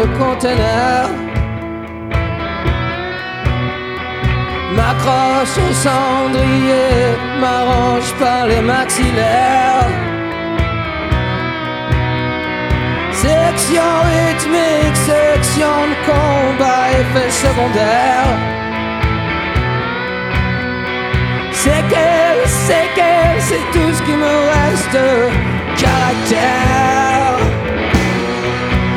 conteneur. M'accroche au cendrier, m'arrange par les maxillaires. Section rythmique, section de combat, effet secondaire. C'est qu'elle, c'est tout ce qui me reste. Caractère.